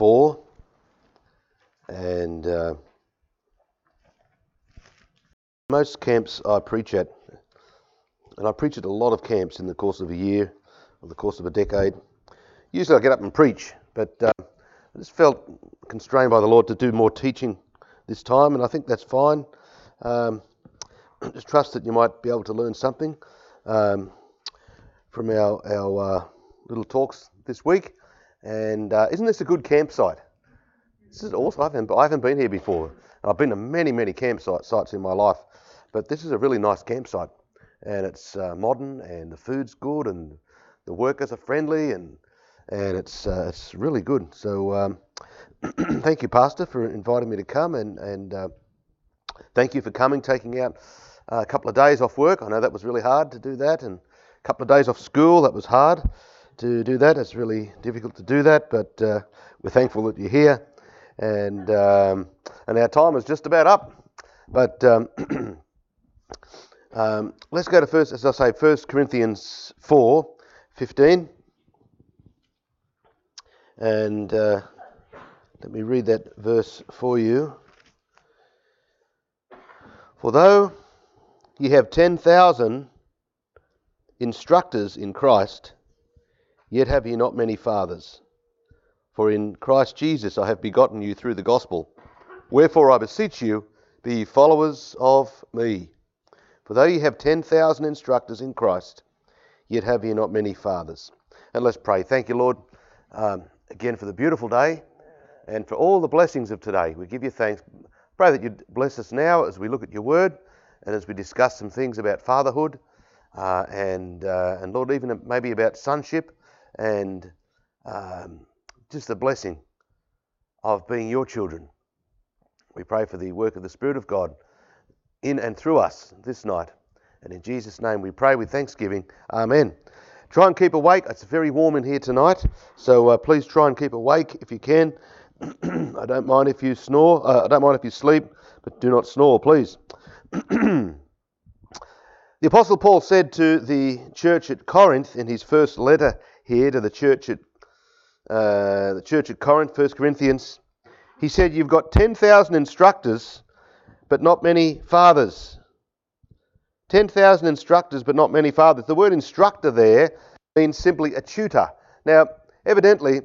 4, and most camps I preach at, and I preach at a lot of camps in the course of a year, or the course of a decade. Usually I get up and preach, but I just felt constrained by the Lord to do more teaching this time, and I think that's fine. Just trust that you might be able to learn something from our little talks this week. And isn't this a good campsite? This is awesome. I haven't been here before. I've been to many campsites in my life, but this is a really nice campsite, and it's modern, and the food's good, and the workers are friendly, and it's really good. So thank you, Pastor, for inviting me to come, and thank you for coming, taking out a couple of days off work. I know that was really hard to do that, and a couple of days off school, that was hard to do that. It's really difficult to do that, but we're thankful that you're here, and our time is just about up. But let's go to first, as I say, 1 Corinthians 4:15, and let me read that verse for you. For though ye have 10,000 instructors in Christ, yet have ye not many fathers. For in Christ Jesus I have begotten you through the gospel. Wherefore I beseech you, be ye followers of me. For though ye have 10,000 instructors in Christ, yet have ye not many fathers. And let's pray. Thank you, Lord, again for the beautiful day and for all the blessings of today. We give you thanks. Pray that you'd bless us now as we look at your word and as we discuss some things about fatherhood and Lord, even maybe about sonship and just the blessing of being your children. We pray for the work of the Spirit of God in and through us this night. And in Jesus' name we pray with thanksgiving. Amen. Try and keep awake. It's very warm in here tonight, so please try and keep awake if you can. I don't mind if you snore. I don't mind if you sleep, but do not snore, please. The Apostle Paul said to the church at Corinth in his first letter here to the church at Corinth, 1 Corinthians, he said, "You've got 10,000 instructors, but not many fathers." 10,000 instructors, but not many fathers. The word instructor there means simply a tutor. Now, evidently,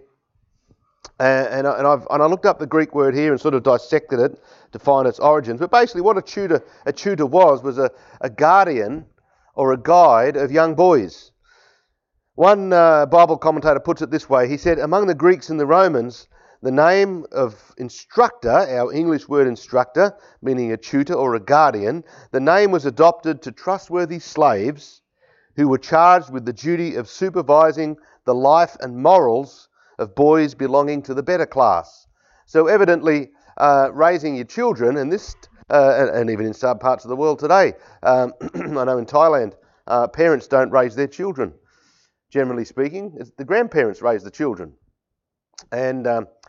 and I looked up the Greek word here and sort of dissected it to find its origins. But basically what a tutor was a guardian or a guide of young boys. One Bible commentator puts it this way. He said, among the Greeks and the Romans, the name of instructor, our English word instructor, meaning a tutor or a guardian, the name was adopted to trustworthy slaves who were charged with the duty of supervising the life and morals of boys belonging to the better class. So evidently, raising your children, and this, and even in some parts of the world today, I know in Thailand, parents don't raise their children. Generally speaking, it's the grandparents raise the children. And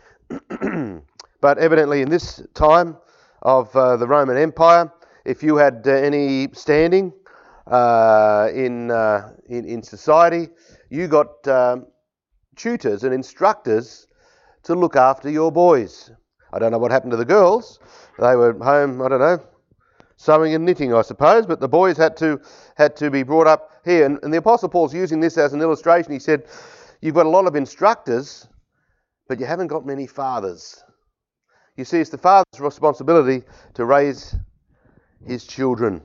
but evidently in this time of the Roman Empire, if you had any standing in society, you got tutors and instructors to look after your boys. I don't know what happened to the girls. They were home, I don't know, sewing and knitting, I suppose, but the boys had to be brought up here. And the Apostle Paul's using this as an illustration. He said, you've got a lot of instructors, but you haven't got many fathers. You see, it's the father's responsibility to raise his children.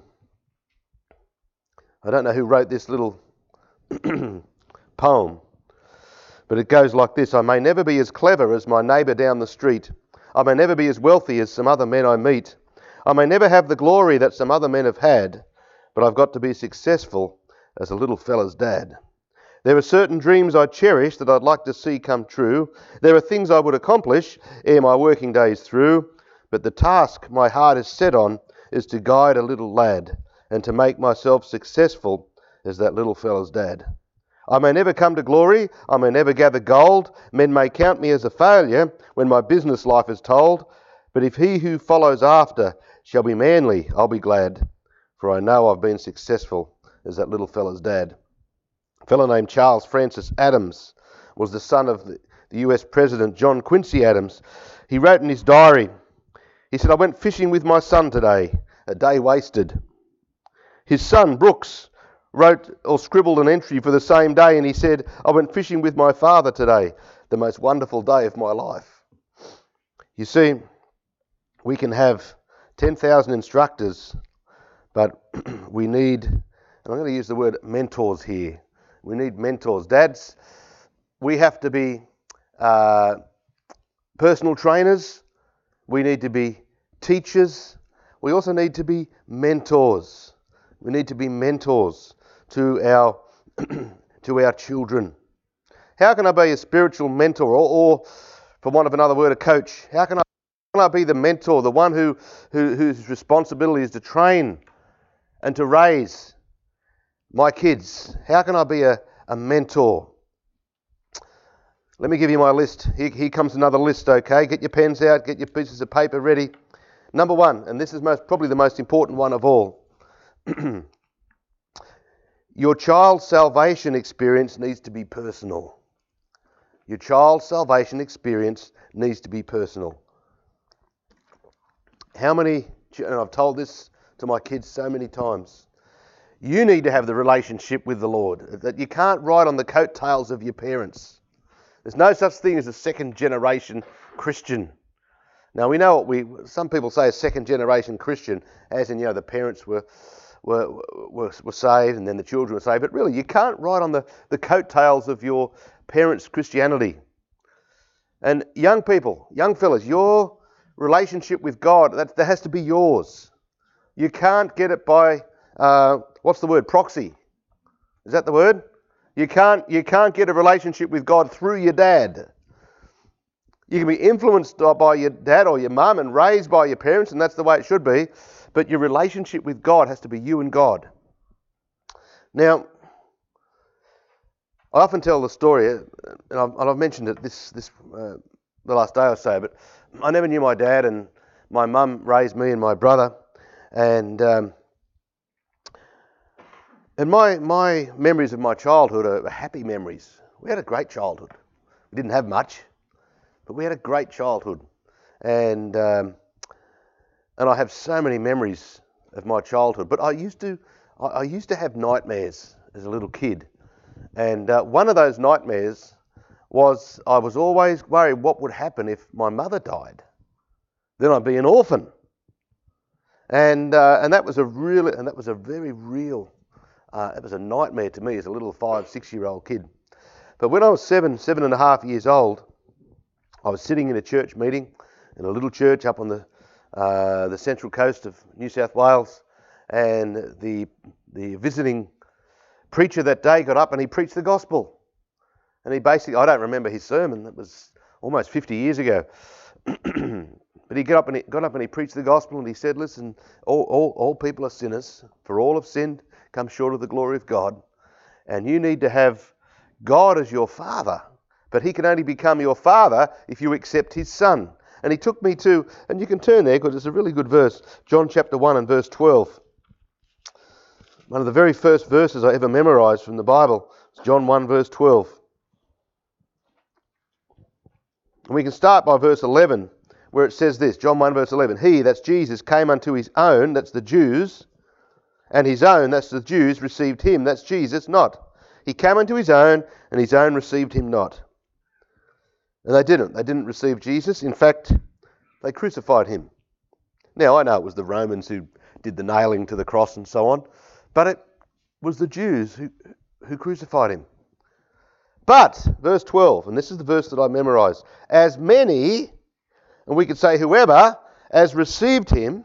I don't know who wrote this little poem, but it goes like this. I may never be as clever as my neighbour down the street. I may never be as wealthy as some other men I meet. I may never have the glory that some other men have had, but I've got to be successful as a little fella's dad. There are certain dreams I cherish that I'd like to see come true. There are things I would accomplish ere my working days through, but the task my heart is set on is to guide a little lad and to make myself successful as that little fella's dad. I may never come to glory, I may never gather gold, men may count me as a failure when my business life is told, but if he who follows after shall be manly, I'll be glad, for I know I've been successful as that little fella's dad. A fellow named Charles Francis Adams was the son of the US President John Quincy Adams. He wrote in his diary, he said, "I went fishing with my son today, a day wasted." His son, Brooks, wrote or scribbled an entry for the same day, and he said, "I went fishing with my father today, the most wonderful day of my life." You see, we can have 10,000 instructors, but we need, and I'm going to use the word mentors here. We need mentors. Dads, we have to be personal trainers. We need to be teachers. We also need to be mentors. We need to be mentors to our to our children. How can I be a spiritual mentor, or for want of another word, a coach? How can I be the mentor, the one whose responsibility is to train and to raise my kids? How can I be a mentor? Let me give you my list. Here comes another list, okay? Get your pens out, get your pieces of paper ready. Number one, and this is probably the most important one of all. Your child's salvation experience needs to be personal. Your child's salvation experience needs to be personal. How many, and I've told this to my kids so many times, you need to have the relationship with the Lord, that you can't ride on the coattails of your parents. There's no such thing as a second generation Christian. Now we know some people say a second generation Christian, as in, the parents were saved and then the children were saved, but really you can't ride on the coattails of your parents' Christianity. And young people, young fellas, your relationship with God, that has to be yours. You can't get it by, what's the word, proxy. Is that the word? You can't get a relationship with God through your dad. You can be influenced by your dad or your mum and raised by your parents, and that's the way it should be. But your relationship with God has to be you and God. Now, I often tell the story, and I've mentioned it the last day or so, but I never knew my dad, and my mum raised me and my brother, and my memories of my childhood are happy memories. We had a great childhood. We didn't have much, but we had a great childhood, and I have so many memories of my childhood. But I used to have nightmares as a little kid, and one of those nightmares was I was always worried what would happen if my mother died. Then I'd be an orphan, and that was a very real. It was a nightmare to me as a little 5-6-year-old kid. But when I was 7.5 years old, I was sitting in a church meeting in a little church up on the central coast of New South Wales, and the visiting preacher that day got up and he preached the gospel. And he basically, I don't remember his sermon, that was almost 50 years ago. But he got up and he preached the gospel, and he said, "Listen, all people are sinners, for all have sinned, come short of the glory of God, and you need to have God as your father, but he can only become your father if you accept his son." And he took me to, and you can turn there because it's a really good verse, John chapter 1 and verse 12. One of the very first verses I ever memorized from the Bible is John 1 verse 12. And we can start by verse 11, where it says this, John 1 verse 11, "He," that's Jesus, "came unto his own," that's the Jews, "and his own," that's the Jews, "received him," that's Jesus, not. He came unto his own, and his own received him not. And they didn't. They didn't receive Jesus. In fact, they crucified him. Now, I know it was the Romans who did the nailing to the cross and so on, but it was the Jews who crucified him. But, verse 12, and this is the verse that I memorized, "As many," and we could say whoever, "as received him,"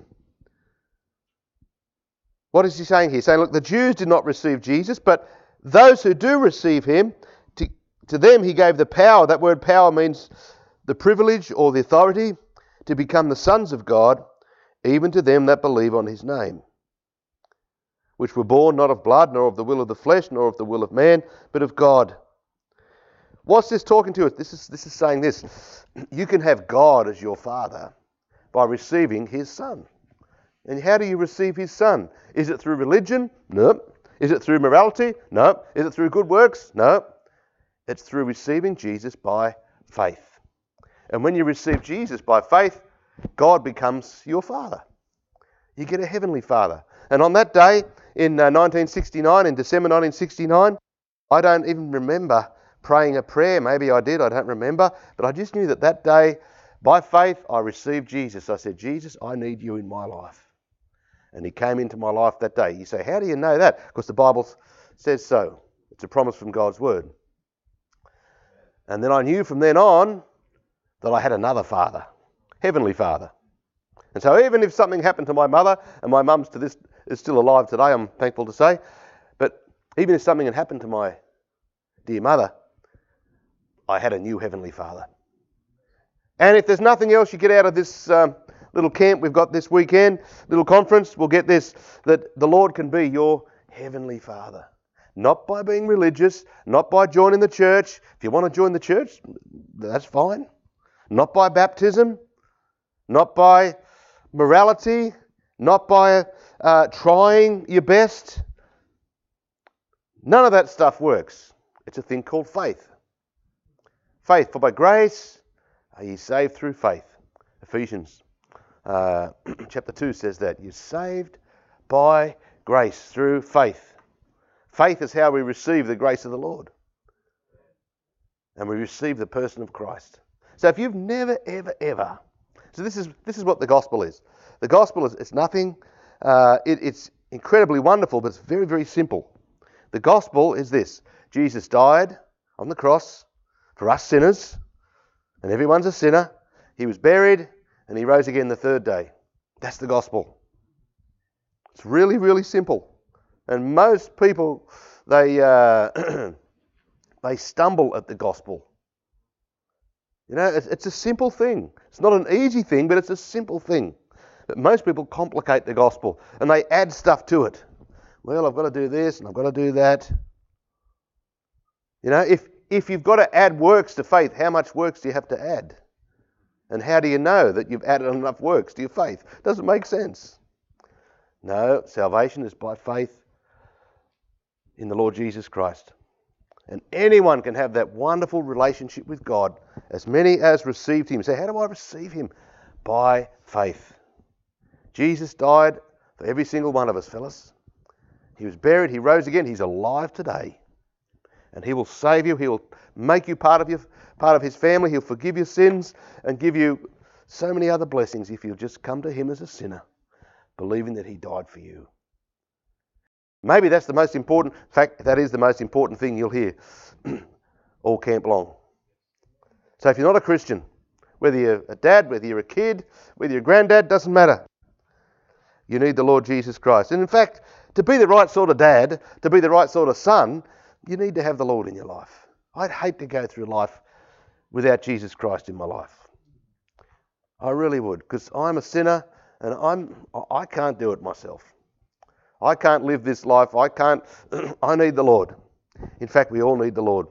what is he saying here? He's saying, look, the Jews did not receive Jesus, but those who do receive him, to them he gave the power. That word power means the privilege or the authority to become the sons of God, even to them that believe on his name, which were born not of blood, nor of the will of the flesh, nor of the will of man, but of God. What's this talking to us? This is saying this. You can have God as your father by receiving his son. And how do you receive his son? Is it through religion? No. Is it through morality? No. Is it through good works? No. It's through receiving Jesus by faith. And when you receive Jesus by faith, God becomes your Father. You get a heavenly Father. And on that day in 1969, in December 1969, I don't even remember praying a prayer. Maybe I did, I don't remember. But I just knew that that day, by faith, I received Jesus. I said, Jesus, I need you in my life. And he came into my life that day. You say, how do you know that? Because the Bible says so. It's a promise from God's word. And then I knew from then on that I had another Father, Heavenly Father. And so even if something happened to my mother, and my mum's is still alive today, I'm thankful to say, but even if something had happened to my dear mother, I had a new Heavenly Father. And if there's nothing else you get out of this little camp we've got this weekend, little conference, we'll get this, that the Lord can be your Heavenly Father. Not by being religious, not by joining the church. If you want to join the church, that's fine. Not by baptism, not by morality, not by trying your best. None of that stuff works. It's a thing called faith. Faith, for by grace are ye saved through faith. Ephesians chapter 2 says that. You're saved by grace through faith. Faith is how we receive the grace of the Lord. And we receive the person of Christ. So if you've never, ever, ever... So this is what the gospel is. The gospel is it's nothing... it's incredibly wonderful, but it's very, very simple. The gospel is this. Jesus died on the cross for us sinners, and everyone's a sinner. He was buried, and he rose again the third day. That's the gospel. It's really, really simple. And most people, they stumble at the gospel. You know, it's a simple thing. It's not an easy thing, but it's a simple thing. But most people complicate the gospel, and they add stuff to it. Well, I've got to do this, and I've got to do that. You know, if you've got to add works to faith, how much works do you have to add? And how do you know that you've added enough works to your faith? Doesn't make sense. No, salvation is by faith in the Lord Jesus Christ. And anyone can have that wonderful relationship with God, as many as received him. Say, how do I receive him? By faith. Jesus died for every single one of us, fellas. He was buried, he rose again, he's alive today. And he will save you, he will make you part of his family, he'll forgive your sins and give you so many other blessings if you'll just come to him as a sinner, believing that he died for you. Maybe that's the most important, in fact, that is the most important thing you'll hear all camp long. So if you're not a Christian, whether you're a dad, whether you're a kid, whether you're a granddad, doesn't matter. You need the Lord Jesus Christ. And in fact, to be the right sort of dad, to be the right sort of son, you need to have the Lord in your life. I'd hate to go through life without Jesus Christ in my life. I really would, because I'm a sinner and I can't do it myself. I can't live this life. I need the Lord. In fact, we all need the Lord.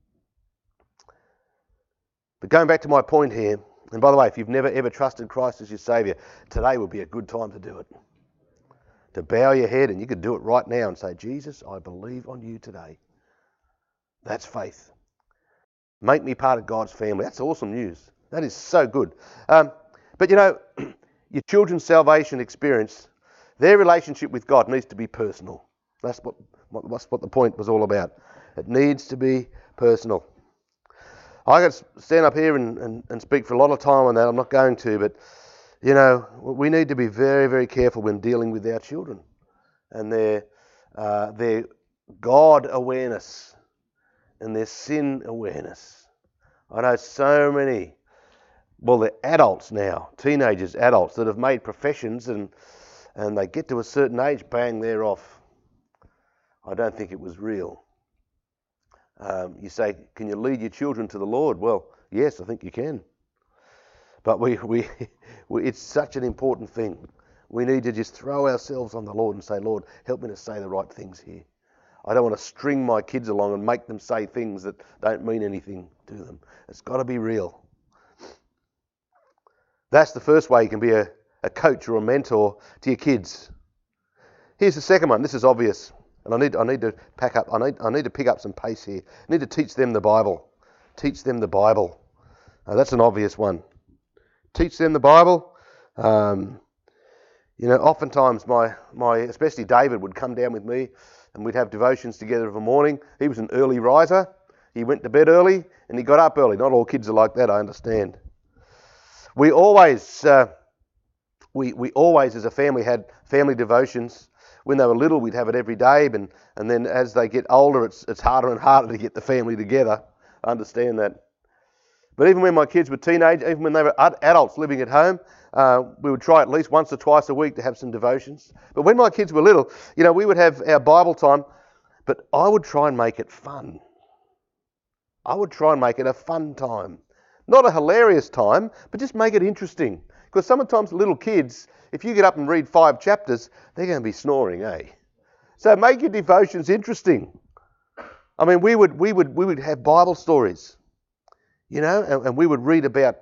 But going back to my point here, and by the way, if you've never ever trusted Christ as your Saviour, today would be a good time to do it. To bow your head, and you could do it right now and say, Jesus, I believe on you today. That's faith. Make me part of God's family. That's awesome news. That is so good. But you know, your children's salvation experience, their relationship with God needs to be personal. That's what the point was all about. It needs to be personal. I could stand up here and speak for a lot of time on that. I'm not going to, but you know, we need to be very, very careful when dealing with our children and their God awareness and their sin awareness. I know so many, well, they're adults now, teenagers, adults that have made professions and they get to a certain age, bang, they're off. I don't think it was real. You say, can you lead your children to the Lord? Well, yes, I think you can. But it's such an important thing. We need to just throw ourselves on the Lord and say, Lord, help me to say the right things here. I don't want to string my kids along and make them say things that don't mean anything to them. It's got to be real. That's the first way you can be a coach or a mentor to your kids. Here's the second one. This is obvious. And I need to pack up. I need to pick up some pace here. I need to teach them the Bible. Teach them the Bible. That's an obvious one. Teach them the Bible. Oftentimes my especially David would come down with me and we'd have devotions together of a morning. He was an early riser. He went to bed early and he got up early. Not all kids are like that, I understand. We always as a family had family devotions. When they were little, we'd have it every day, and then as they get older, it's harder and harder to get the family together. I understand that. But even when my kids were teenagers, even when they were adults living at home, we would try at least once or twice a week to have some devotions. But when my kids were little, we would have our Bible time, but I would try and make it fun. I would try and make it a fun time. Not a hilarious time, but just make it interesting. Because sometimes little kids, if you get up and read 5 chapters, they're going to be snoring, eh? So make your devotions interesting. I mean, we would have Bible stories, and we would read about,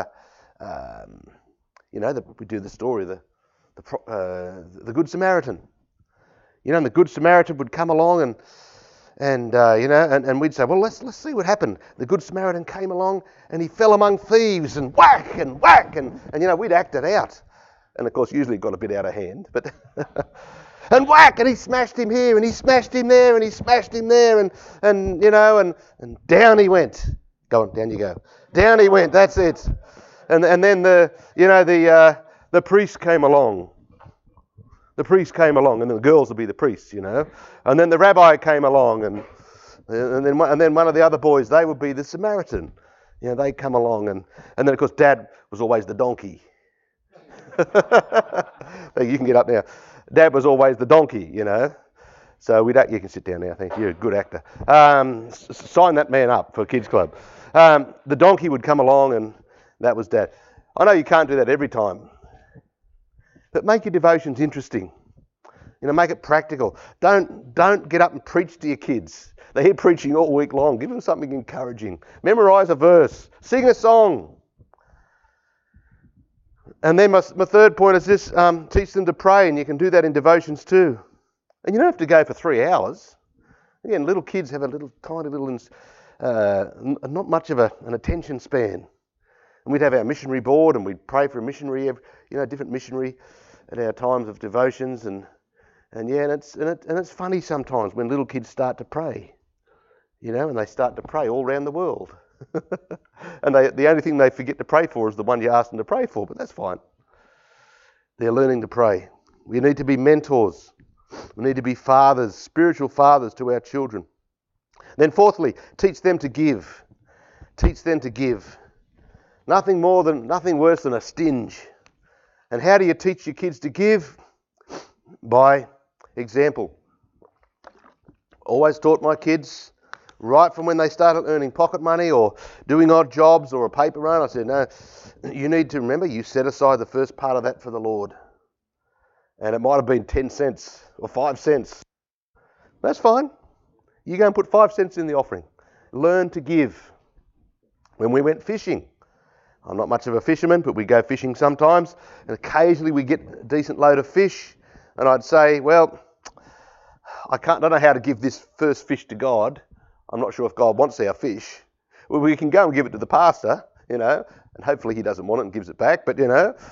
we do the story, the Good Samaritan. And the Good Samaritan would come along and we'd say, well, let's see what happened. The Good Samaritan came along and he fell among thieves and whack and we'd act it out. And of course, usually it got a bit out of hand, but and whack, and he smashed him here and he smashed him there and he smashed him there and down he went. Go on, down you go. Down he went. That's it. And then the priest came along. The priest came along, and the girls would be the priests, And then the rabbi came along, and then one of the other boys, they would be the Samaritan. They'd come along, and then of course Dad was always the donkey. You can get up now. Dad was always the donkey, So you can sit down now. Thank you. You're a good actor. Sign that man up for Kids Club. The donkey would come along, and that was Dad. I know you can't do that every time. But make your devotions interesting. Make it practical. Don't get up and preach to your kids. They hear preaching all week long. Give them something encouraging. Memorize a verse. Sing a song. And then my third point is this, teach them to pray, and you can do that in devotions too. And you don't have to go for 3 hours. Again, little kids have a tiny little, not much of an attention span. And we'd have our missionary board, and we'd pray for a missionary, different missionary at our times of devotions, and it's funny sometimes when little kids start to pray, and they start to pray all around the world, and the only thing they forget to pray for is the one you asked them to pray for, but that's fine. They're learning to pray. We need to be mentors. We need to be fathers, spiritual fathers to our children. Then fourthly, teach them to give. Teach them to give. Nothing worse than a stinge. And how do you teach your kids to give? By example. Always taught my kids, right from when they started earning pocket money or doing odd jobs or a paper run, I said, no, you need to remember you set aside the first part of that for the Lord. And it might have been 10 cents or 5 cents. That's fine. You go and put 5 cents in the offering. Learn to give. When we went fishing, I'm not much of a fisherman, but we go fishing sometimes, and occasionally we get a decent load of fish, and I'd say, well, I don't know how to give this first fish to God. I'm not sure if God wants our fish. Well, we can go and give it to the pastor, and hopefully he doesn't want it and gives it back, but,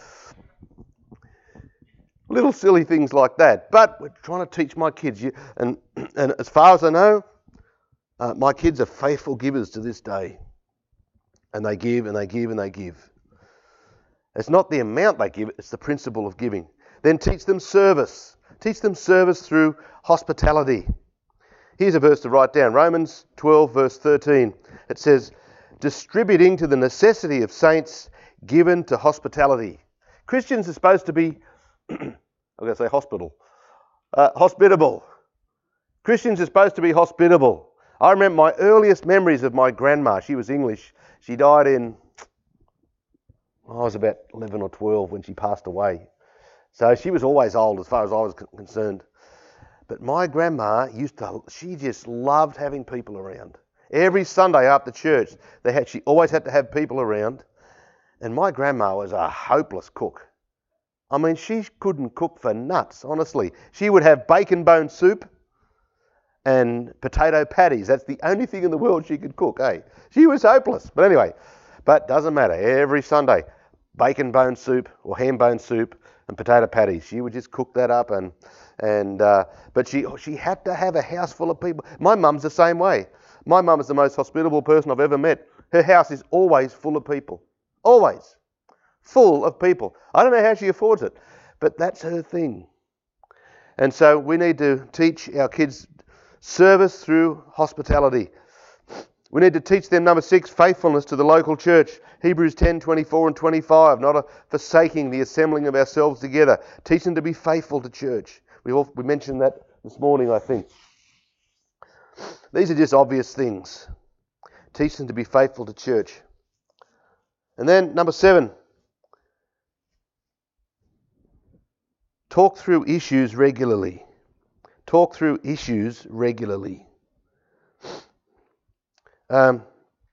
little silly things like that. But we're trying to teach my kids, and as far as I know, my kids are faithful givers to this day. And they give and they give and they give. It's not the amount they give, it's the principle of giving. Then teach them service. Teach them service through hospitality. Here's a verse to write down. Romans 12 verse 13. It says, distributing to the necessity of saints given to hospitality. Christians are supposed to be, I'm going to say hospitable. Christians are supposed to be hospitable. I remember my earliest memories of my grandma. She was English. She died I was about 11 or 12 when she passed away. So she was always old as far as I was concerned. But my grandma she just loved having people around. Every Sunday after church, she always had to have people around. And my grandma was a hopeless cook. I mean, she couldn't cook for nuts, honestly. She would have bacon bone soup and potato patties. That's the only thing in the world she could cook, eh? She was hopeless. But anyway, But doesn't matter. Every Sunday, bacon bone soup or ham bone soup and potato patties. She would just cook that up, but she had to have a house full of people. My mum's the same way. My mum is the most hospitable person I've ever met. Her house is always full of people. Always full of people. I don't know how she affords it, but that's her thing. And so we need to teach our kids service through hospitality. We need to teach them, number 6, faithfulness to the local church. Hebrews 10:24 and 25, not forsaking the assembling of ourselves together. Teach them to be faithful to church. We mentioned that this morning, I think. These are just obvious things. Teach them to be faithful to church. And then, number 7, talk through issues regularly. Talk through issues regularly. And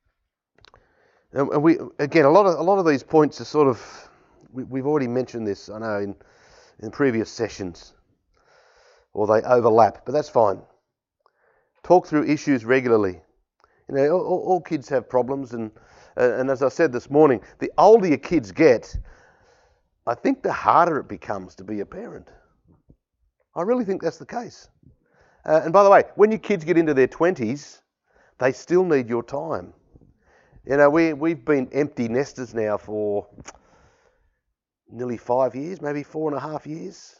we again, a lot of these points are sort of we've already mentioned this, I know, in previous sessions, or they overlap, but that's fine. Talk through issues regularly. You know, all kids have problems, and as I said this morning, the older your kids get, I think the harder it becomes to be a parent. I really think that's the case. And by the way, when your kids get into their 20s, they still need your time. You know, we've been empty nesters now for nearly 5 years, maybe 4.5 years.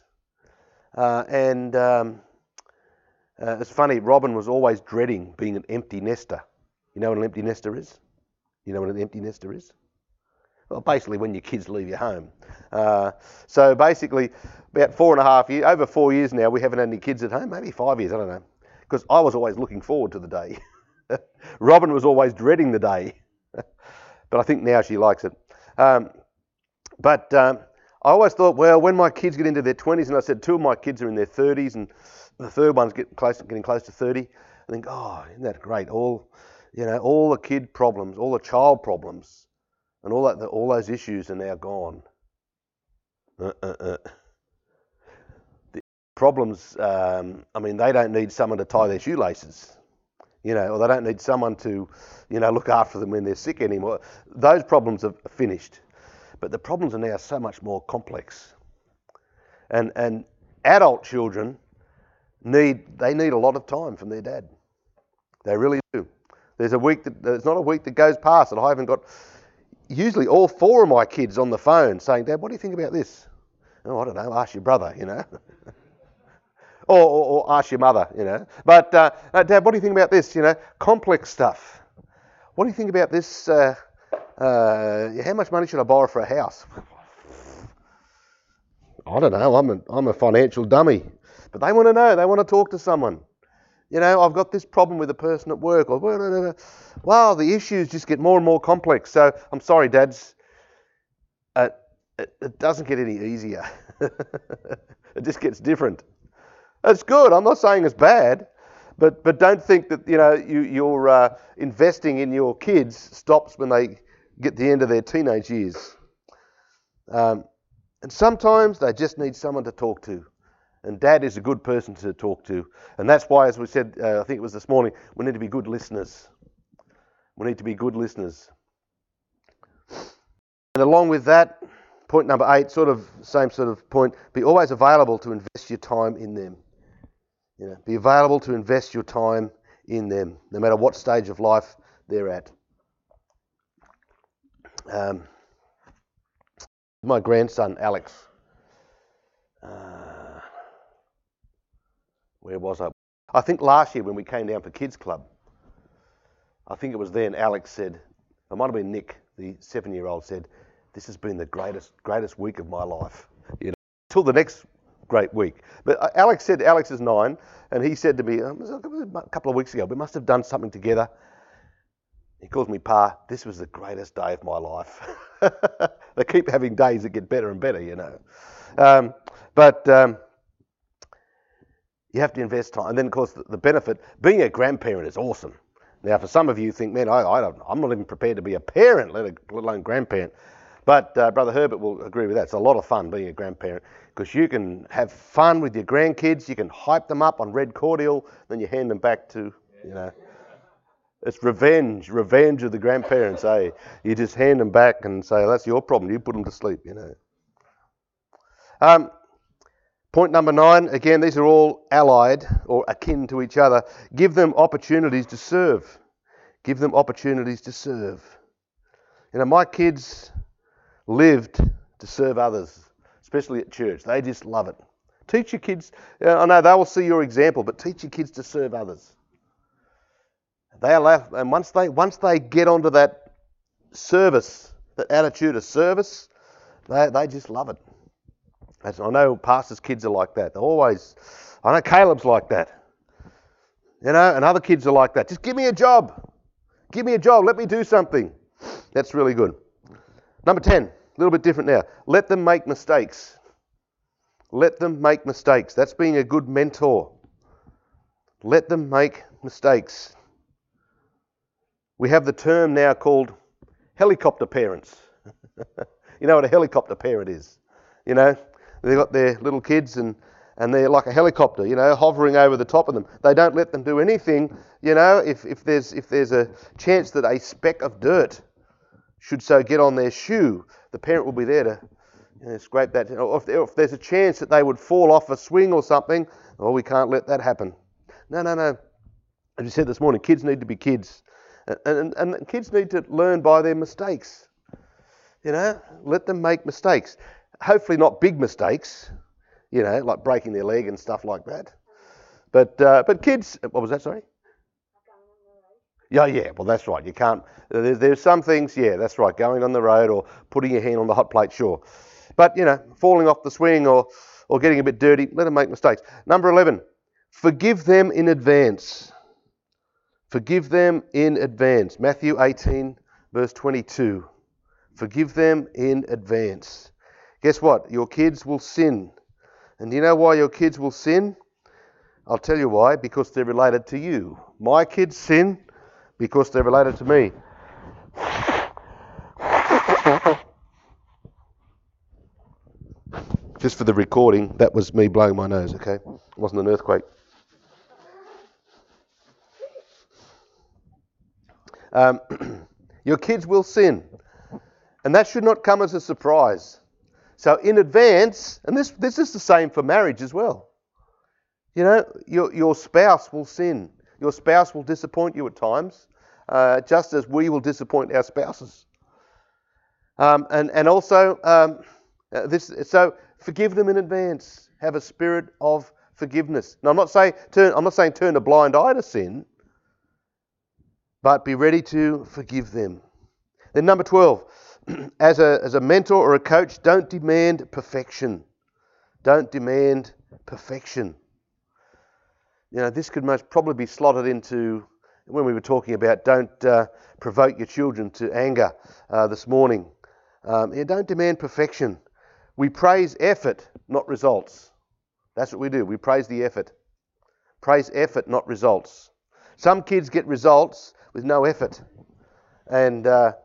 It's funny, Robin was always dreading being an empty nester. You know what an empty nester is? You know what an empty nester is? Well, basically when your kids leave your home. So basically, about 4.5 years, over 4 years now, we haven't had any kids at home, maybe 5 years, I don't know. Because I was always looking forward to the day. Robin was always dreading the day. But I think now she likes it. I always thought, well, when my kids get into their 20s, and I said 2 of my kids are in their 30s, and the third one's getting close to 30, I think, oh, isn't that great? All the kid problems, all the child problems, and all those issues are now gone. The problems, they don't need someone to tie their shoelaces, or they don't need someone to, look after them when they're sick anymore. Those problems are finished. But the problems are now so much more complex. And adult children need a lot of time from their dad. They really do. There's not a week that goes past that I haven't got usually all 4 of my kids on the phone saying, Dad, what do you think about this? Oh, I don't know, ask your brother, or ask your mother, But, Dad, what do you think about this, complex stuff. What do you think about this, how much money should I borrow for a house? I don't know, I'm a financial dummy. But they want to know, they want to talk to someone. I've got this problem with a person at work. Wow, the issues just get more and more complex. So I'm sorry, dads. It doesn't get any easier. It just gets different. It's good. I'm not saying it's bad, but don't think that you're investing in your kids stops when they get to the end of their teenage years. And sometimes they just need someone to talk to. And Dad is a good person to talk to. And that's why, as we said, I think it was this morning, we need to be good listeners. We need to be good listeners. And along with that, point number 8, same sort of point, be always available to invest your time in them. Be available to invest your time in them, no matter what stage of life they're at. My grandson, Alex, where was I? I think last year when we came down for Kids Club, I think it was then Alex said, it might have been Nick, the 7-year-old said, this has been the greatest week of my life, till the next great week. But Alex is 9, and he said to me, a couple of weeks ago, we must have done something together. He calls me Pa, this was the greatest day of my life. They keep having days that get better and better, But you have to invest time. And then, of course, the benefit, being a grandparent is awesome. Now, for some of you think, man, I'm not even prepared to be a parent, let alone grandparent. But Brother Herbert will agree with that. It's a lot of fun being a grandparent because you can have fun with your grandkids. You can hype them up on red cordial, then you hand them back to, It's revenge of the grandparents, eh? You just hand them back and say, that's your problem, you put them to sleep, Point number 9, again, these are all allied or akin to each other. Give them opportunities to serve. Give them opportunities to serve. My kids lived to serve others, especially at church. They just love it. Teach your kids, I know they will see your example, but teach your kids to serve others. And once they get onto that service, that attitude of service, they just love it. I know pastors' kids are like that. I know Caleb's like that. And other kids are like that. Just give me a job. Give me a job. Let me do something. That's really good. Number 10, a little bit different now. Let them make mistakes. Let them make mistakes. That's being a good mentor. Let them make mistakes. We have the term now called helicopter parents. You know what a helicopter parent is? They've got their little kids and they're like a helicopter, hovering over the top of them. They don't let them do anything, if there's a chance that a speck of dirt should so get on their shoe, the parent will be there to scrape that. Or if there's a chance that they would fall off a swing or something, we can't let that happen. No. As you said this morning, kids need to be kids. And kids need to learn by their mistakes. Let them make mistakes. Hopefully not big mistakes, like breaking their leg and stuff like that. But kids, what was that, sorry? Yeah, well that's right. You can't, there's some things, that's right, going on the road or putting your hand on the hot plate, sure. But, falling off the swing or getting a bit dirty, let them make mistakes. Number 11, forgive them in advance. Forgive them in advance. Matthew 18, verse 22. Forgive them in advance. Guess what? Your kids will sin. And do you know why your kids will sin? I'll tell you why. Because they're related to you. My kids sin because they're related to me. Just for the recording, that was me blowing my nose, okay? It wasn't an earthquake. Your kids will sin. And that should not come as a surprise. So in advance, and this is the same for marriage as well. Your spouse will sin. Your spouse will disappoint you at times, just as we will disappoint our spouses. And also, so forgive them in advance. Have a spirit of forgiveness. Now, I'm not saying turn a blind eye to sin, but be ready to forgive them. Then number 12. As a mentor or a coach, don't demand perfection. Don't demand perfection. This could most probably be slotted into when we were talking about don't provoke your children to anger this morning. Don't demand perfection. We praise effort, not results. That's what we do. We praise the effort. Praise effort, not results. Some kids get results with no effort. And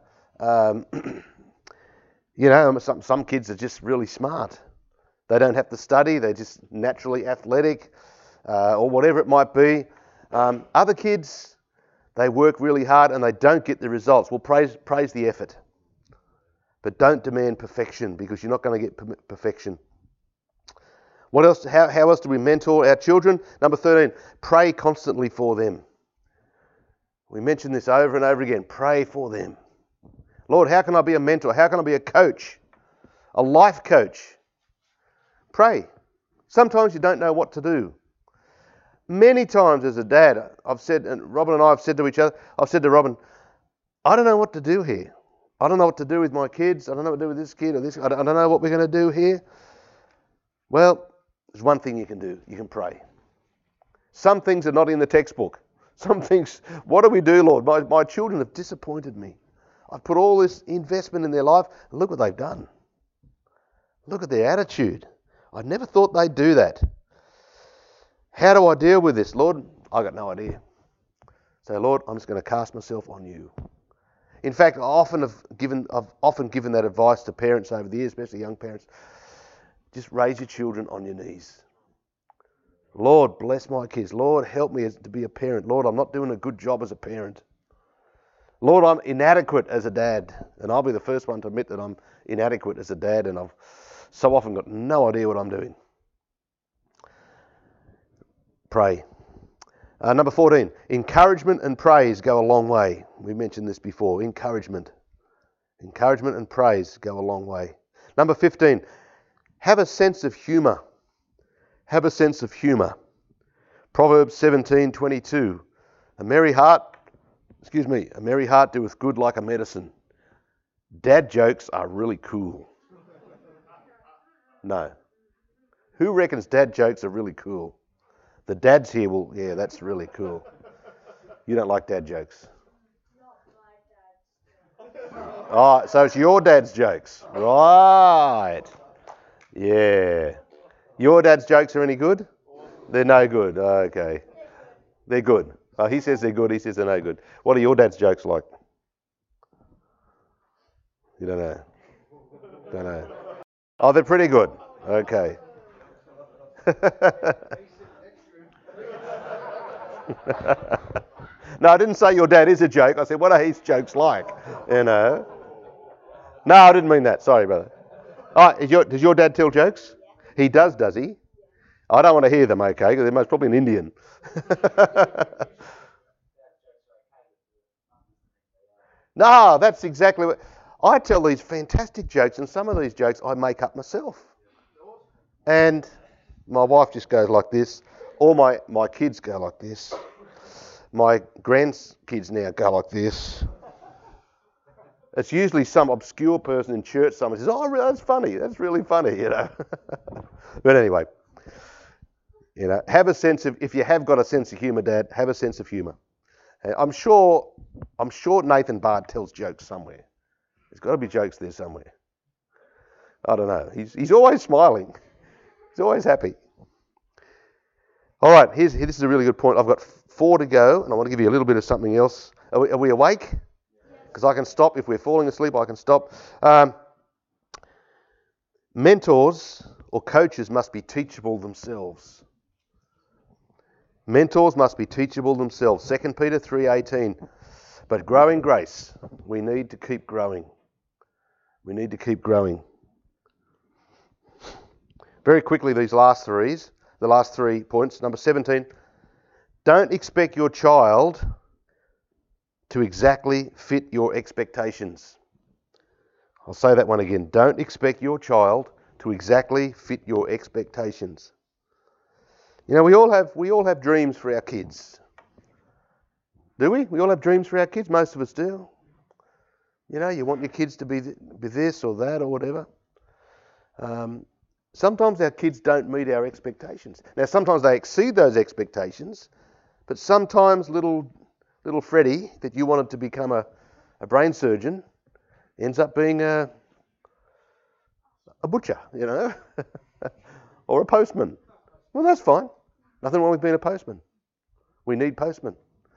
some kids are just really smart. They don't have to study. They're just naturally athletic or whatever it might be. Other kids, they work really hard and they don't get the results. Well, praise the effort. But don't demand perfection because you're not going to get perfection. What else? How else do we mentor our children? Number 13, pray constantly for them. We mention this over and over again. Pray for them. Lord, how can I be a mentor? How can I be a coach? A life coach? Pray. Sometimes you don't know what to do. Many times as a dad, I've said, and Robin and I have said to each other, I've said to Robin, I don't know what to do here. I don't know what to do with my kids. I don't know what to do with this kid or this. I don't know what we're going to do here. Well, there's one thing you can do. You can pray. Some things are not in the textbook. Some things, what do we do, Lord? My children have disappointed me. I've put all this investment in their life, and look what they've done. Look at their attitude. I never thought they'd do that. How do I deal with this, Lord? I got no idea. So, Lord, I'm just going to cast myself on you. In fact, I've often given that advice to parents over the years, especially young parents. Just raise your children on your knees. Lord, bless my kids. Lord, help me to be a parent. Lord, I'm not doing a good job as a parent. Lord, I'm inadequate as a dad, and I'll be the first one to admit that I'm inadequate as a dad, and I've so often got no idea what I'm doing. Pray. Number 14, encouragement and praise go a long way. We mentioned this before. Encouragement and praise go a long way. Number 15, have a sense of humour. Have a sense of humour. Proverbs 17:22. A merry heart doeth good like a medicine. Dad jokes are really cool. No. Who reckons dad jokes are really cool? The dads here will, yeah, that's really cool. You don't like dad jokes? Oh, so it's your dad's jokes. Right. Yeah. Your dad's jokes are any good? They're no good. Okay. They're good. Oh, he says they're good. He says they're no good. What are your dad's jokes like? You don't know. Don't know. Oh, they're pretty good. Okay. No, I didn't say your dad is a joke. I said, what are his jokes like? You know. No, I didn't mean that. Sorry, brother. Oh, does your dad tell jokes? He does he? I don't want to hear them, okay, because they're most probably an Indian. No, that's exactly what... I tell these fantastic jokes, and some of these jokes I make up myself. And my wife just goes like this. All my kids go like this. My grandkids now go like this. It's usually some obscure person in church. Someone says, "Oh, that's funny. That's really funny," you know. But anyway, you know, have a sense of. If you have got a sense of humour, Dad, have a sense of humour. I'm sure Nathan Bard tells jokes somewhere. There's got to be jokes there somewhere. I don't know. He's always smiling. He's always happy. All right, this is a really good point. I've got 4 to go, and I want to give you a little bit of something else. Are we awake? Because I can stop. If we're falling asleep, I can stop. Mentors or coaches must be teachable themselves. Mentors must be teachable themselves. 2 Peter 3:18. But growing grace, we need to keep growing. We need to keep growing. Very quickly, the last 3 points. Number 17, don't expect your child to exactly fit your expectations. I'll say that one again. Don't expect your child to exactly fit your expectations. You know, we all have dreams for our kids. Do we? We all have dreams for our kids. Most of us do. You know, you want your kids to be this or that or whatever. Sometimes our kids don't meet our expectations. Now, sometimes they exceed those expectations, but sometimes little Freddie, that you wanted to become a brain surgeon, ends up being a butcher, you know, or a postman. Well, that's fine. Nothing wrong with being a postman. We need postmen.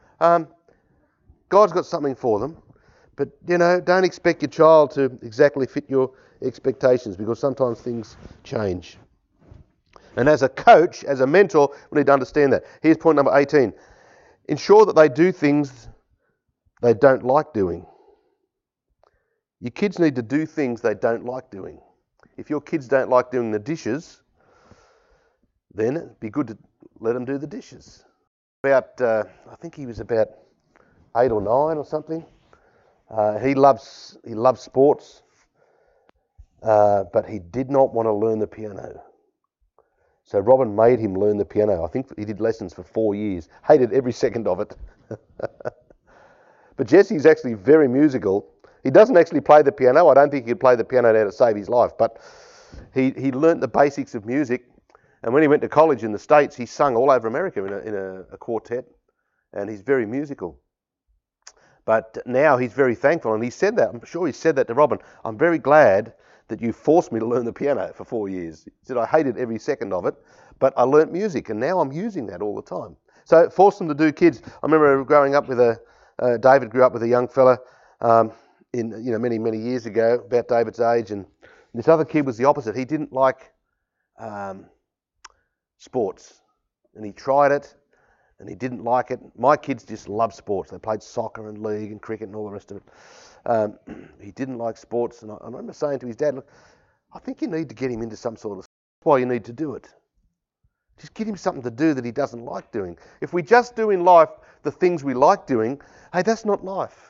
God's got something for them, but, you know, don't expect your child to exactly fit your expectations, because sometimes things change. And as a coach, as a mentor, we need to understand that. Here's point number 18. Ensure that they do things they don't like doing. Your kids need to do things they don't like doing. If your kids don't like doing the dishes, then it'd be good to let them do the dishes. I think he was about 8 or 9 or something. He loves sports, but he did not want to learn the piano. So Robin made him learn the piano. I think he did lessons for 4 years. Hated every second of it. But Jesse's actually very musical. He doesn't actually play the piano. I don't think he could play the piano now to save his life. But he learnt the basics of music. And when he went to college in the States, he sung all over America in a quartet. And he's very musical. But now he's very thankful. And he said that. I'm sure he said that to Robin. I'm very glad that you forced me to learn the piano for 4 years. He said, I hated every second of it, but I learnt music, and now I'm using that all the time. So force them to do kids. I remember growing up with David grew up with a young fella many years ago, about David's age, and this other kid was the opposite. He didn't like sports, and he tried it, and he didn't like it. My kids just love sports. They played soccer and league and cricket and all the rest of it. He didn't like sports, and I remember saying to his dad, look, I think you need to get him into some sort of sport. That's why you need to do it. Just give him something to do that he doesn't like doing. If we just do in life the things we like doing, hey, that's not life.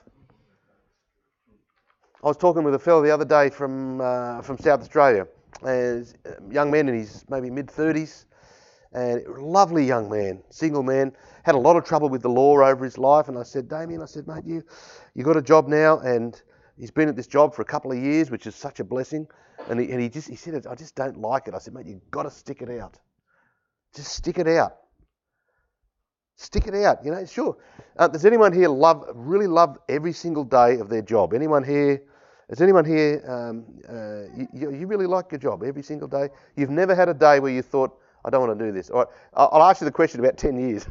I was talking with a fellow the other day from South Australia, and a young man in his maybe mid-30s, and a lovely young man, single man, had a lot of trouble with the law over his life. And I said, Damien, I said, mate, you got a job now, and he's been at this job for a couple of years, which is such a blessing. And he said, I just don't like it. I said, mate, you've got to stick it out. Just stick it out. Stick it out, you know, sure. Does anyone here really love every single day of their job? Anyone here? Is anyone here, you really like your job every single day? You've never had a day where you thought, I don't want to do this. All right, I'll ask you the question about 10 years.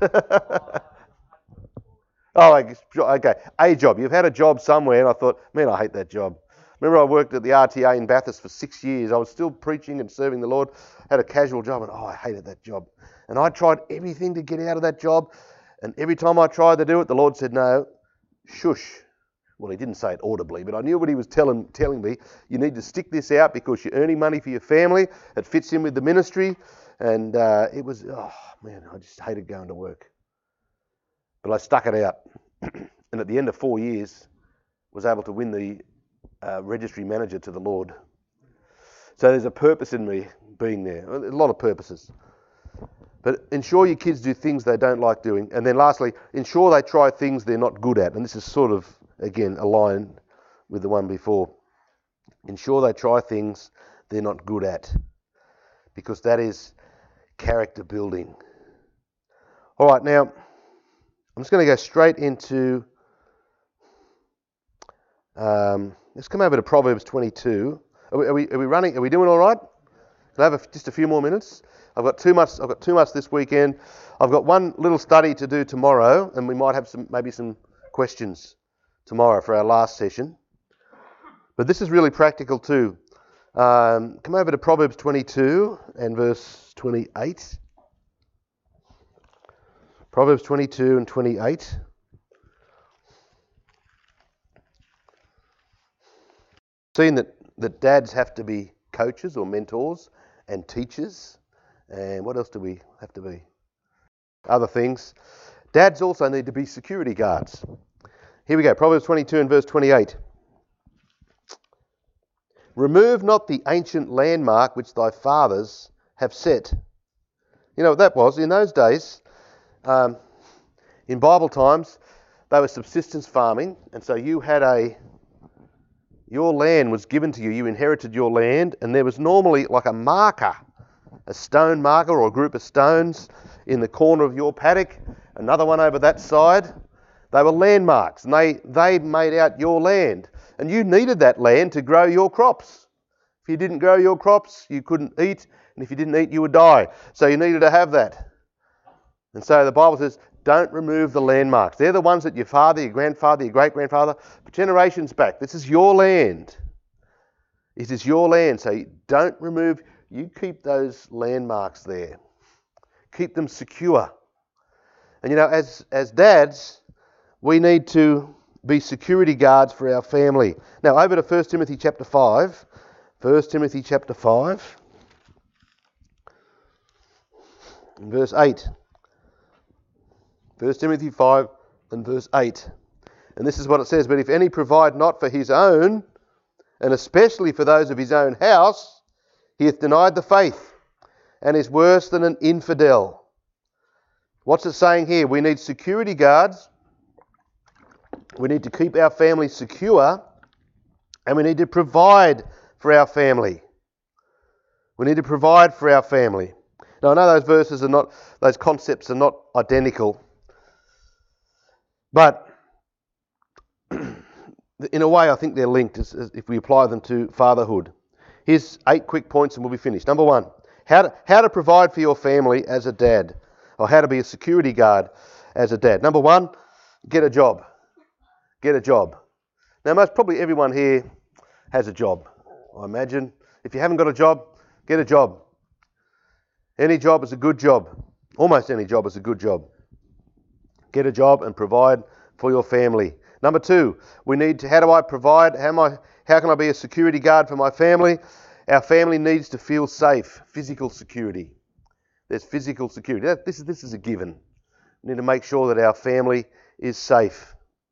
Oh, okay. A job. You've had a job somewhere and I thought, man, I hate that job. Remember I worked at the RTA in Bathurst for 6 years. I was still preaching and serving the Lord. Had a casual job and I hated that job. And I tried everything to get out of that job. And every time I tried to do it, the Lord said, no, shush. Well, he didn't say it audibly, but I knew what he was telling me. You need to stick this out because you're earning money for your family. It fits in with the ministry. And it was, oh man, I just hated going to work. But I stuck it out. And at the end of 4 years, was able to win the registry manager to the Lord. So there's a purpose in me being there. A lot of purposes. But ensure your kids do things they don't like doing. And then lastly, ensure they try things they're not good at. And this is sort of, again, aligned with the one before. Ensure they try things they're not good at. Because that is character building. All right, now, I'm just going to go straight into... let's come over to Proverbs 22. Are we running? Are we doing all right? Can I have just a few more minutes? I've got too much this weekend. I've got one little study to do tomorrow, and we might have maybe some questions tomorrow for our last session. But this is really practical too. Come over to Proverbs 22 and verse 28. Proverbs 22 and 28. Seen that dads have to be coaches or mentors and teachers. And what else do we have to be? Other things. Dads also need to be security guards. Here we go. Proverbs 22 and verse 28. Remove not the ancient landmark which thy fathers have set. You know what that was? In those days, in Bible times, they were subsistence farming. And so you had your land was given to you. You inherited your land. And there was normally like a marker, a stone marker or a group of stones in the corner of your paddock, another one over that side. They were landmarks, and they made out your land. And you needed that land to grow your crops. If you didn't grow your crops, you couldn't eat, and if you didn't eat, you would die. So you needed to have that. And so the Bible says, don't remove the landmarks. They're the ones that your father, your grandfather, your great-grandfather, generations back. This is your land. It is your land, so don't remove. You keep those landmarks there. Keep them secure. And you know, as dads, we need to be security guards for our family. Now, over to 1 Timothy chapter 5. 1 Timothy chapter 5. And verse 8. 1 Timothy 5 and verse 8. And this is what it says, but if any provide not for his own, and especially for those of his own house, he hath denied the faith, and is worse than an infidel. What's it saying here? We need security guards. We need to keep our family secure, and we need to provide for our family. We need to provide for our family. Now, I know those concepts are not identical, but in a way I think they're linked if we apply them to fatherhood. Here's 8 quick points and we'll be finished. Number 1, how to provide for your family as a dad, or how to be a security guard as a dad. Number 1, get a job. Get a job. Now, most probably everyone here has a job, I imagine. If you haven't got a job, get a job. Any job is a good job. Almost any job is a good job. Get a job and provide for your family. Number 2, we need to, how do I provide? How can I be a security guard for my family? Our family needs to feel safe. Physical security. There's physical security. This is a given. We need to make sure that our family is safe.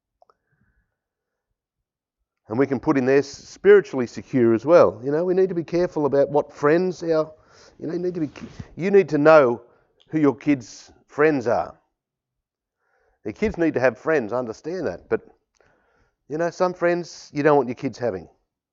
And we can put in there spiritually secure as well. We need to be careful about what friends you need to know who your kids' friends are. The kids need to have friends, I understand that. But, some friends you don't want your kids having.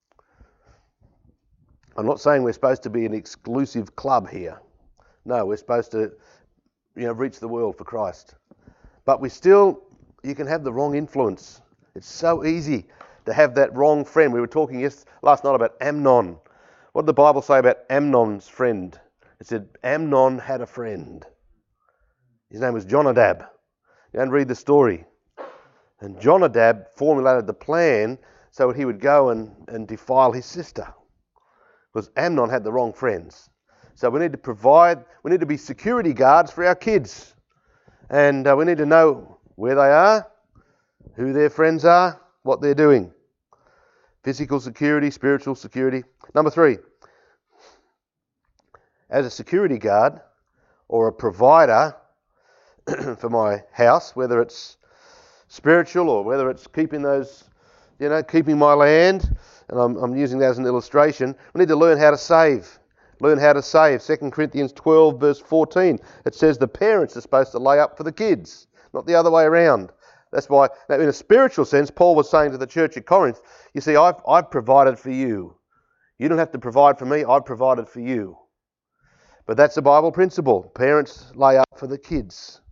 I'm not saying we're supposed to be an exclusive club here. No, we're supposed to, reach the world for Christ. But you can have the wrong influence. It's so easy to have that wrong friend. We were talking last night about Amnon. What did the Bible say about Amnon's friend? It said Amnon had a friend. His name was Jonadab. You don't read the story. And Jonadab formulated the plan so that he would go and defile his sister. Because Amnon had the wrong friends. So we need to be security guards for our kids. And we need to know where they are, who their friends are, what they're doing. Physical security, spiritual security. Number 3, as a security guard or a provider for my house, whether it's spiritual or whether it's keeping my land, and I'm using that as an illustration, we need to learn how to save. Learn how to save. 2 Corinthians 12 verse 14, it says the parents are supposed to lay up for the kids, not the other way around. That's why, in a spiritual sense, Paul was saying to the church at Corinth, you see, I've provided for you. You don't have to provide for me, I've provided for you. But that's a Bible principle. Parents lay up for the kids.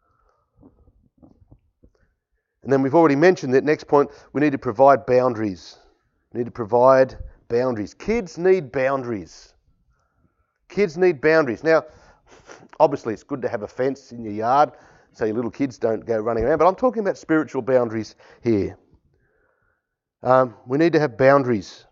And then we've already mentioned that next point, we need to provide boundaries. We need to provide boundaries. Kids need boundaries. Kids need boundaries. Now, obviously it's good to have a fence in your yard so your little kids don't go running around, but I'm talking about spiritual boundaries here. We need to have boundaries.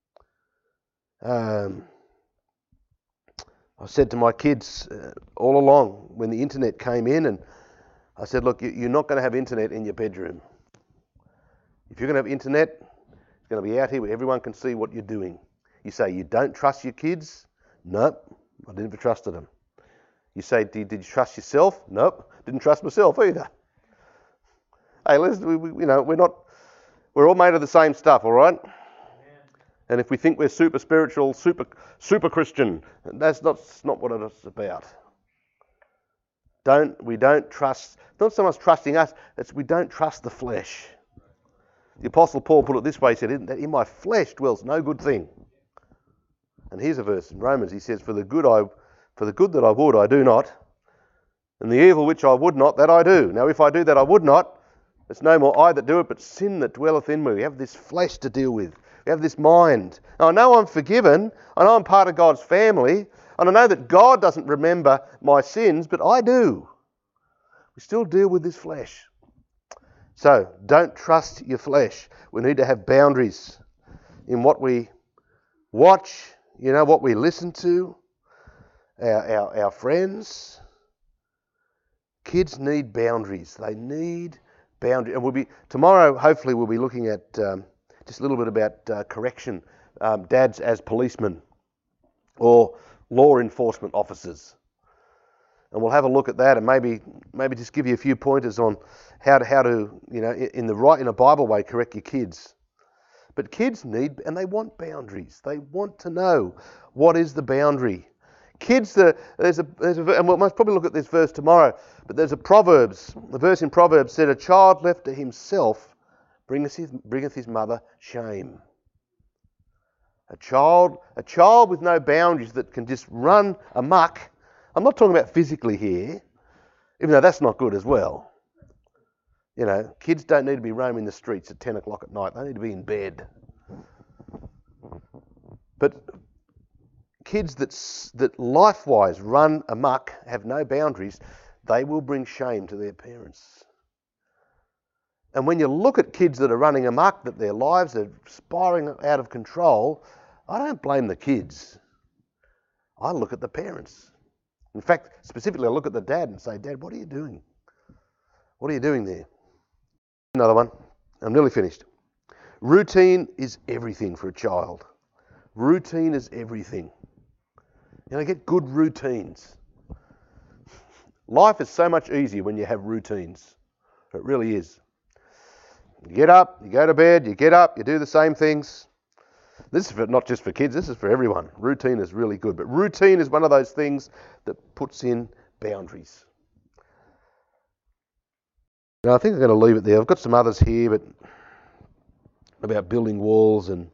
I said to my kids all along when the internet came in, and I said, look, you're not going to have internet in your bedroom. If you're going to have internet, it's going to be out here where everyone can see what you're doing. You say you don't trust your kids? Nope, I never trusted them. You say, did you trust yourself? Nope, didn't trust myself either. Hey, we're all made of the same stuff, all right? And if we think we're super spiritual, super Christian, that's not what it's about. We don't trust, not so much trusting us, it's we don't trust the flesh. The Apostle Paul put it this way, he said, that in my flesh dwells no good thing. And here's a verse in Romans, he says, for the good that I would, I do not, and the evil which I would not, that I do. Now if I do that I would not, it's no more I that do it, but sin that dwelleth in me. We have this flesh to deal with. We have this mind. Now, I know I'm forgiven. I know I'm part of God's family. And I know that God doesn't remember my sins, but I do. We still deal with this flesh. So, don't trust your flesh. We need to have boundaries in what we watch, what we listen to, our friends. Kids need boundaries. They need boundaries. And tomorrow, hopefully, we'll be looking at just a little bit about correction, dads as policemen or law enforcement officers. And we'll have a look at that and maybe just give you a few pointers on how to in a Bible way, correct your kids. But kids need, and they want boundaries. They want to know what is the boundary. Kids, and we'll most probably look at this verse tomorrow, but there's the verse in Proverbs said, a child left to himself bringeth his mother shame. A child with no boundaries that can just run amok. I'm not talking about physically here, even though that's not good as well. Kids don't need to be roaming the streets at 10 o'clock at night. They need to be in bed. But kids that life-wise run amok, have no boundaries, they will bring shame to their parents. And when you look at kids that are running amok, that their lives are spiraling out of control, I don't blame the kids. I look at the parents. In fact, specifically, I look at the dad and say, Dad, what are you doing? What are you doing there? Another one. I'm nearly finished. Routine is everything for a child. Routine is everything. Get good routines. Life is so much easier when you have routines. It really is. You get up, you go to bed, you get up, you do the same things. This is not just for kids, this is for everyone. Routine is really good. But routine is one of those things that puts in boundaries. Now, I think I'm going to leave it there. I've got some others here, but about building walls and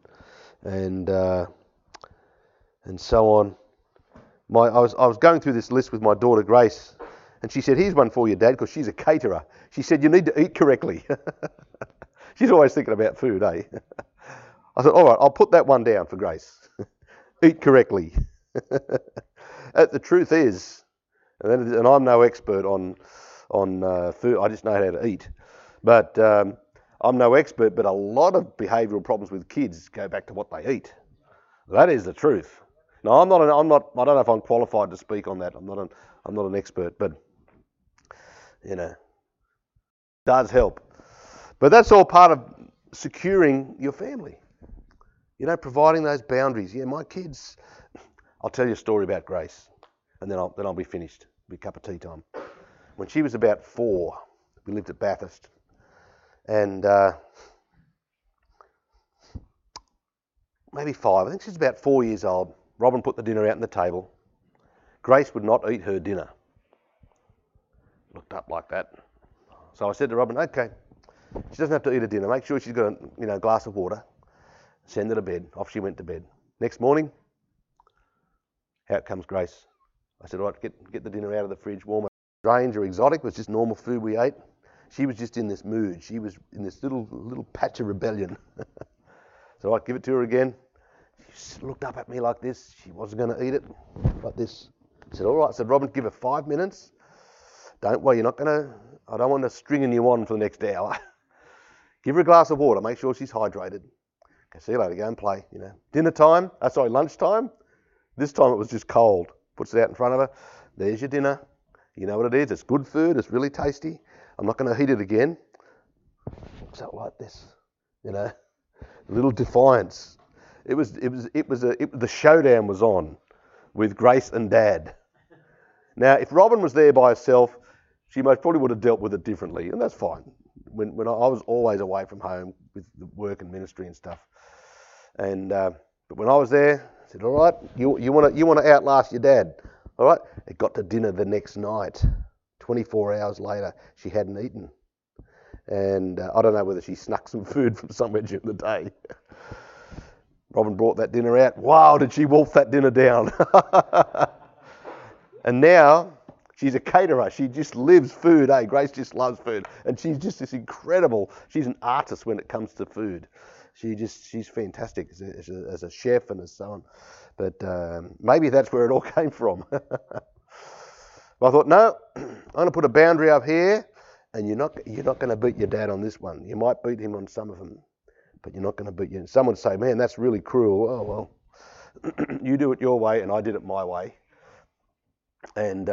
so on. I was going through this list with my daughter Grace, and she said, "Here's one for you, Dad," because she's a caterer. She said, "You need to eat correctly." She's always thinking about food, eh? I said, "All right, I'll put that one down for Grace. Eat correctly." The truth is, and I'm no expert on food. I just know how to eat, but I'm no expert. But a lot of behavioural problems with kids go back to what they eat. That is the truth. Now, I don't know if I'm qualified to speak on that. I'm not an expert, but it does help. But that's all part of securing your family. Providing those boundaries. Yeah, my kids. I'll tell you a story about Grace, and then I'll be finished. It'll be a cup of tea time. When she was about 4, we lived at Bathurst, and maybe 5. I think she's about 4 years old. Robin put the dinner out on the table. Grace would not eat her dinner. Looked up like that. So I said to Robin, "Okay, she doesn't have to eat her dinner. Make sure she's got a glass of water. Send her to bed." Off she went to bed. Next morning, out comes Grace. I said, "All right, get the dinner out of the fridge, warm it." Strange or exotic, it was just normal food we ate. She was just in this mood. She was in this little patch of rebellion. So I'd give it to her again. She looked up at me like this. She wasn't going to eat it, like this. I said, "All right." I said, "Robin, give her 5 minutes. Don't worry, I don't want to stringing you on for the next hour. Give her a glass of water. Make sure she's hydrated. Okay, see you later. Go and play. Dinner time. Lunchtime. This time it was just cold. Puts it out in front of her. There's your dinner. You know what it is. It's good food. It's really tasty. I'm not going to heat it again." So like this, a little defiance. The showdown was on with Grace and Dad. Now, if Robin was there by herself, she most probably would have dealt with it differently, and that's fine. When I was always away from home with the work and ministry and stuff, but when I was there, I said, "All right, you want to outlast your dad, all right?" It got to dinner the next night. 24 hours later, she hadn't eaten, and I don't know whether she snuck some food from somewhere during the day. Robin brought that dinner out. Wow, did she wolf that dinner down? And now she's a caterer. She just lives food. Grace just loves food. And she's just this incredible, she's an artist when it comes to food. She's fantastic as a chef and as so on. But maybe that's where it all came from. But I thought, no, I'm going to put a boundary up here, and you're not going to beat your dad on this one. You might beat him on some of them, but you're not going to beat you. Someone would say, "Man, that's really cruel." Oh, well, you do it your way, and I did it my way. And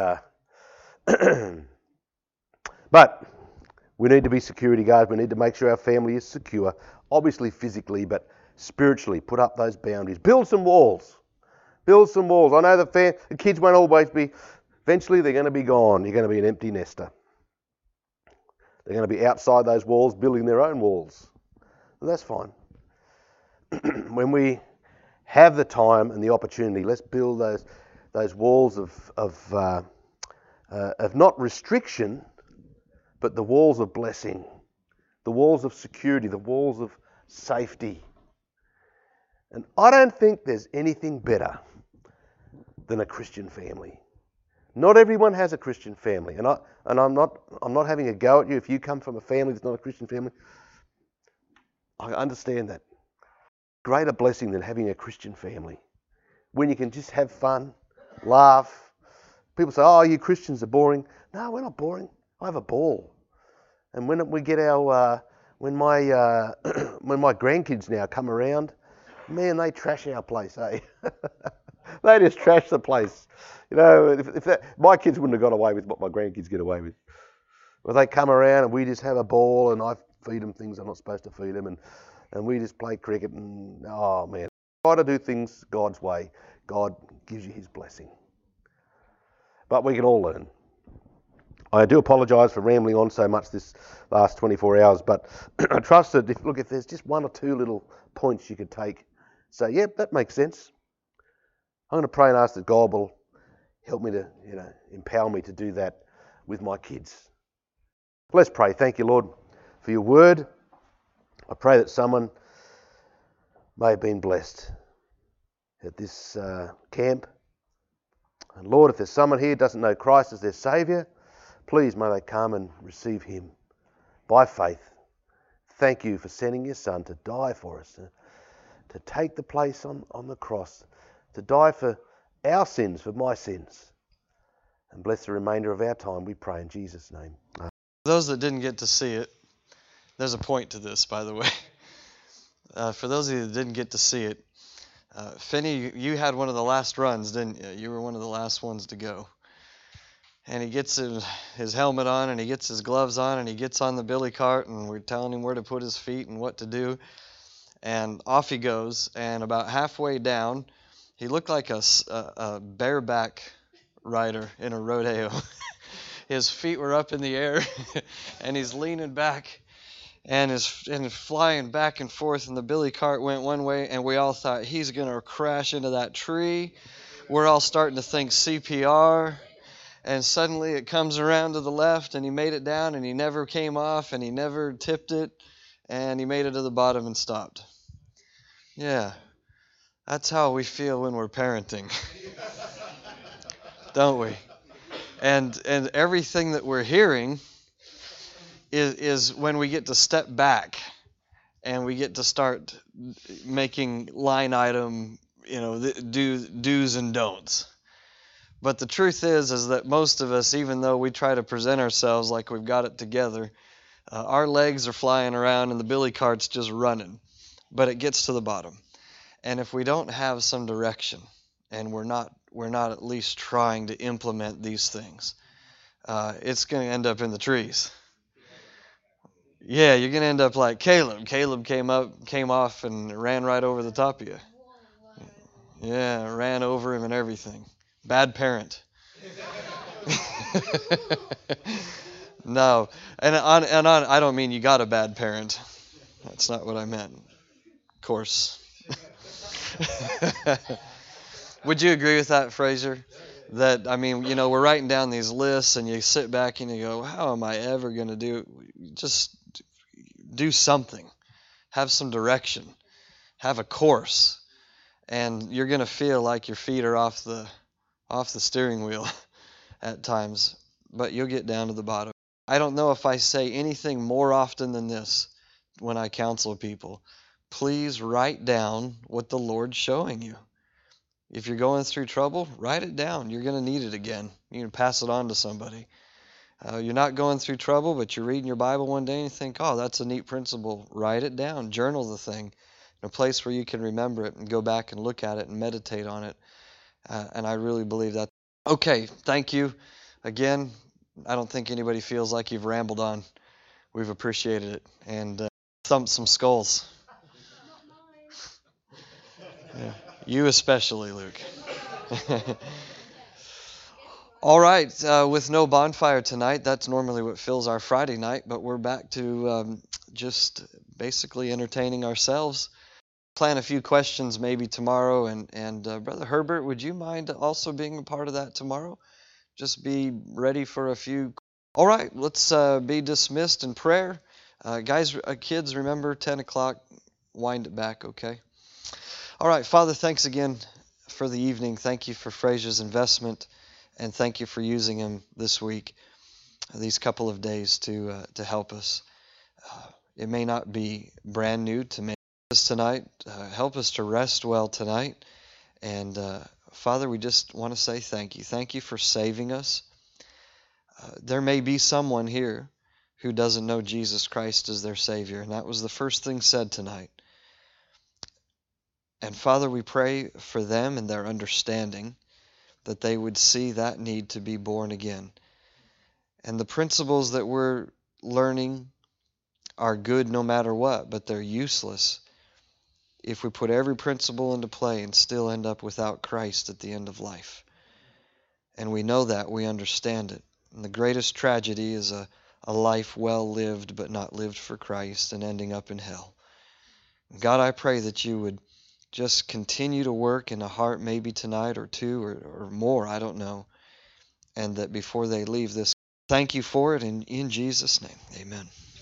but we need to be security guards. We need to make sure our family is secure, obviously physically, but spiritually. Put up those boundaries. Build some walls. I know the kids won't always be. Eventually, they're going to be gone. You're going to be an empty nester. They're going to be outside those walls, building their own walls. And that's fine. When we have the time and the opportunity, let's build those walls of not restriction, but the walls of blessing, the walls of security, the walls of safety. And I don't think there's anything better than a Christian family. Not everyone has a Christian family, and I'm not having a go at you if you come from a family that's not a Christian family. I understand that. Greater blessing than having a Christian family, when you can just have fun, laugh. People say, "Oh, you Christians are boring." No, we're not boring. I have a ball. And when we get when my grandkids now come around, man, they trash our place, eh? They just trash the place. If my kids wouldn't have got away with what my grandkids get away with. where they come around and we just have a ball and I feed them things I'm not supposed to feed them and we just play cricket and, oh man. Try to do things God's way. God gives you his blessing. But we can all learn. I do apologise for rambling on so much this last 24 hours, but I trust that if there's just one or two little points you could take, say, yep, that makes sense. I'm going to pray and ask that God will help me to, empower me to do that with my kids. Let's pray. Thank you, Lord, for your word. I pray that someone may have been blessed at this camp. And Lord, if there's someone here who doesn't know Christ as their Saviour, please may they come and receive him by faith. Thank you for sending your Son to die for us, to take the place on the cross, to die for our sins, for my sins. And bless the remainder of our time, we pray in Jesus' name. For those that didn't get to see it, there's a point to this, by the way. For those of you that didn't get to see it, Finney, you had one of the last runs, didn't you? You were one of the last ones to go. And he gets his helmet on, and he gets his gloves on, and he gets on the billy cart, and we're telling him where to put his feet and what to do. And off he goes, and about halfway down, he looked like a bareback rider in a rodeo. His feet were up in the air, and he's leaning back, and flying back and forth, and the billy cart went one way, and we all thought he's going to crash into that tree. We're all starting to think CPR, and suddenly it comes around to the left, and he made it down, and he never came off, and he never tipped it, and he made it to the bottom and stopped. Yeah, that's how we feel when we're parenting, don't we? And everything that we're hearing is when we get to step back and we get to start making line item, do's and don'ts. But the truth is that most of us, even though we try to present ourselves like we've got it together, our legs are flying around and the billy cart's just running. But it gets to the bottom. And if we don't have some direction and we're not at least trying to implement these things, it's going to end up in the trees. Yeah, you're going to end up like Caleb. Caleb came off and ran right over the top of you. Yeah, ran over him and everything. Bad parent. No, and on, I don't mean you got a bad parent. That's not what I meant. Of course. Would you agree with that, Fraser? That, we're writing down these lists and you sit back and you go, how am I ever going to do it? Just do something. Have some direction. Have a course. And you're going to feel like your feet are off the steering wheel at times, but you'll get down to the bottom. I don't know if I say anything more often than this when I counsel people. Please write down what the Lord's showing you. If you're going through trouble, write it down. You're going to need it again. You can pass it on to somebody. You're not going through trouble, but you're reading your Bible one day and you think, oh, that's a neat principle. Write it down. Journal the thing in a place where you can remember it and go back and look at it and meditate on it. And I really believe that. Okay, thank you. Again, I don't think anybody feels like you've rambled on. We've appreciated it. And thumped some skulls. Yeah. You especially, Luke. All right, with no bonfire tonight, that's normally what fills our Friday night, but we're back to just basically entertaining ourselves. Plan a few questions maybe tomorrow, and Brother Herbert, would you mind also being a part of that tomorrow? Just be ready for a few. All right, let's be dismissed in prayer. Guys, kids, remember 10 o'clock, wind it back, okay? All right, Father, thanks again for the evening. Thank you for Fraser's investment, and thank you for using him this week, these couple of days to help us. It may not be brand new to me tonight. Help us to rest well tonight. And Father, we just want to say thank you. Thank you for saving us. There may be someone here who doesn't know Jesus Christ as their Savior, and that was the first thing said tonight. And Father, we pray for them and their understanding that they would see that need to be born again. And the principles that we're learning are good no matter what, but they're useless if we put every principle into play and still end up without Christ at the end of life. And we know that, we understand it. And the greatest tragedy is a life well lived but not lived for Christ and ending up in hell. God, I pray that you would just continue to work in a heart, maybe tonight or two or more, I don't know, and that before they leave this, thank you for it in Jesus' name. Amen.